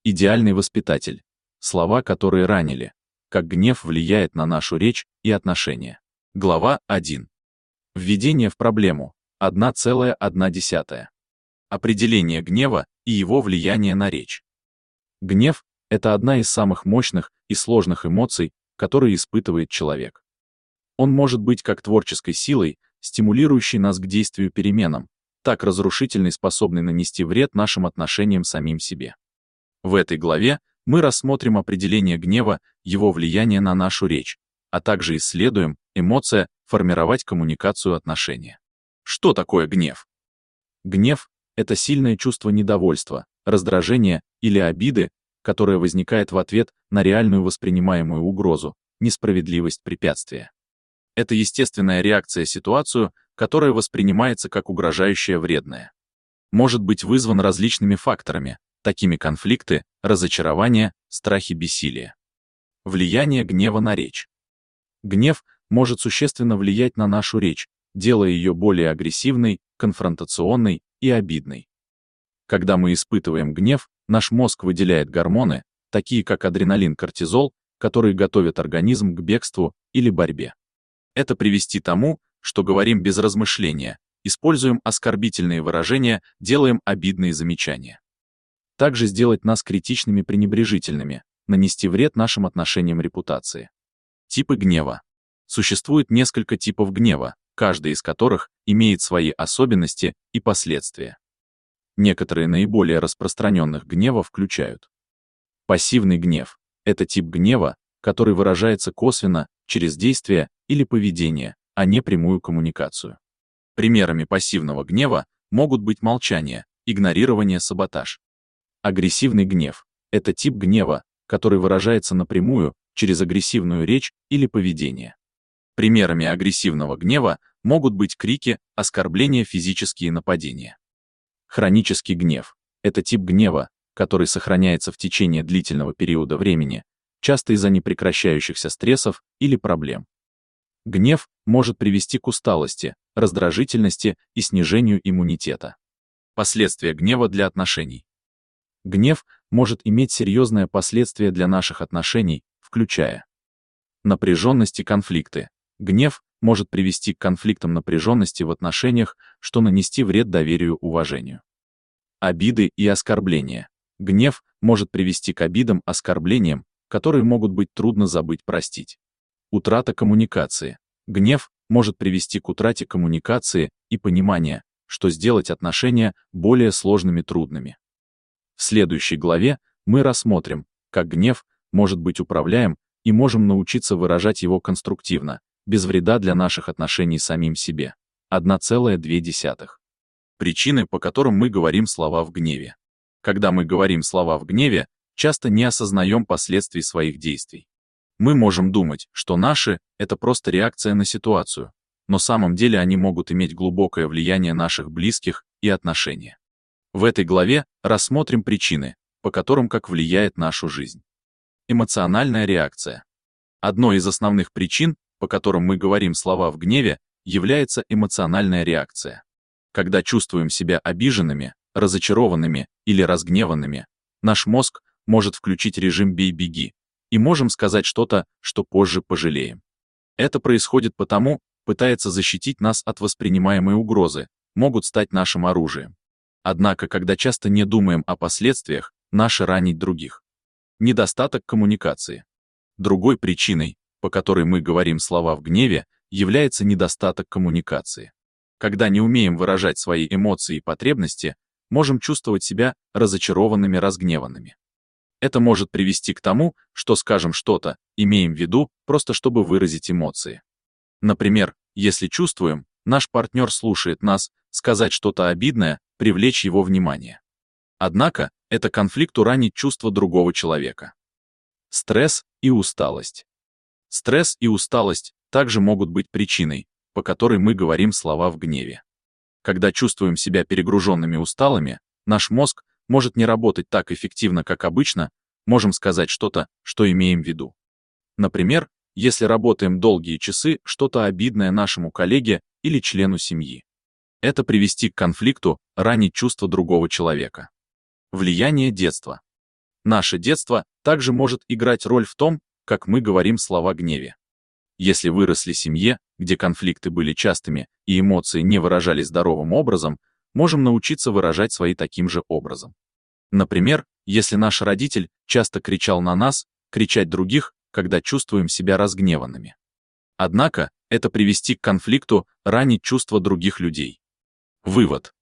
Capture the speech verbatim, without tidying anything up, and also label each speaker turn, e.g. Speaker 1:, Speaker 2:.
Speaker 1: Идеальный воспитатель. Слова, которые ранили. Как гнев влияет на нашу речь и отношения. Глава один. Введение в проблему. одна целая одна десятая. Определение гнева и его влияние на речь. Гнев — это одна из самых мощных и сложных эмоций, которые испытывает человек. Он может быть как творческой силой, стимулирующей нас к действию переменам, так разрушительной, способной нанести вред нашим отношениям самим себе. В этой главе мы рассмотрим определение гнева, его влияние на нашу речь, а также исследуем эмоция формировать коммуникацию отношения. Что такое гнев? Гнев — это сильное чувство недовольства, раздражения или обиды, которое возникает в ответ на реальную воспринимаемую угрозу, несправедливость препятствия. Это естественная реакция на ситуацию, которая воспринимается как угрожающая, вредная. Может быть вызван различными факторами, такими как конфликты, разочарования, страхи, бессилие. Влияние гнева на речь. Гнев может существенно влиять на нашу речь, делая ее более агрессивной, конфронтационной и обидной. Когда мы испытываем гнев, наш мозг выделяет гормоны, такие как адреналин, кортизол, которые готовят организм к бегству или борьбе. Это привести к тому, что говорим без размышления, используем оскорбительные выражения, делаем обидные замечания. Также сделать нас критичными, пренебрежительными, нанести вред нашим отношениям, репутации. Типы гнева. Существует несколько типов гнева, каждый из которых имеет свои особенности и последствия. Некоторые наиболее распространенных гнева включают. Пассивный гнев — это тип гнева, который выражается косвенно, через действие или поведение, а не прямую коммуникацию. Примерами пассивного гнева могут быть молчание, игнорирование, саботаж. Агрессивный гнев — это тип гнева, который выражается напрямую, через агрессивную речь или поведение. Примерами агрессивного гнева могут быть крики, оскорбления, физические нападения. Хронический гнев — это тип гнева, который сохраняется в течение длительного периода времени, часто из-за непрекращающихся стрессов или проблем. Гнев может привести к усталости, раздражительности и снижению иммунитета. Последствия гнева для отношений. Гнев может иметь серьезные последствия для наших отношений, включая напряженность и конфликты. Гнев может привести к конфликтам, напряженности в отношениях, что нанести вред доверию, уважению. Обиды и оскорбления. Гнев может привести к обидам, оскорблениям, которые могут быть трудно забыть, простить. Утрата коммуникации. Гнев может привести к утрате коммуникации и понимания, что сделать отношения более сложными, трудными. В следующей главе мы рассмотрим, как гнев может быть управляем и можем научиться выражать его конструктивно, без вреда для наших отношений с самим себе. одна целая две десятых. Причины, по которым мы говорим слова в гневе. Когда мы говорим слова в гневе, часто не осознаем последствий своих действий. Мы можем думать, что наши — это просто реакция на ситуацию, но на самом деле они могут иметь глубокое влияние на наших близких и отношения. В этой главе рассмотрим причины, по которым как влияет нашу жизнь. Эмоциональная реакция. Одной из основных причин, по которым мы говорим слова в гневе, является эмоциональная реакция. Когда чувствуем себя обиженными, разочарованными или разгневанными, наш мозг может включить режим «бей-беги», и можем сказать что-то, что позже пожалеем. Это происходит потому, пытается защитить нас от воспринимаемой угрозы, могут стать нашим оружием. Однако, когда часто не думаем о последствиях, наше ранить других. Недостаток коммуникации. Другой причиной, по которой мы говорим слова в гневе, является недостаток коммуникации. Когда не умеем выражать свои эмоции и потребности, можем чувствовать себя разочарованными, разгневанными. Это может привести к тому, что скажем что-то, имеем в виду, просто чтобы выразить эмоции. Например, если чувствуем, наш партнер слушает нас, сказать что-то обидное, привлечь его внимание. Однако, это конфликт уранить чувства другого человека. Стресс и усталость. Стресс и усталость также могут быть причиной, по которой мы говорим слова в гневе. Когда чувствуем себя перегруженными, усталыми, наш мозг может не работать так эффективно, как обычно, можем сказать что-то, что имеем в виду. Например, если работаем долгие часы, что-то обидное нашему коллеге или члену семьи. Это привести к конфликту, ранить чувства другого человека. Влияние детства. Наше детство также может играть роль в том, как мы говорим слова гневе. Если выросли в семье, где конфликты были частыми и эмоции не выражались здоровым образом, можем научиться выражать свои таким же образом. Например, если наш родитель часто кричал на нас, кричать других, когда чувствуем себя разгневанными. Однако, это привести к конфликту, ранить чувства других людей. Вывод.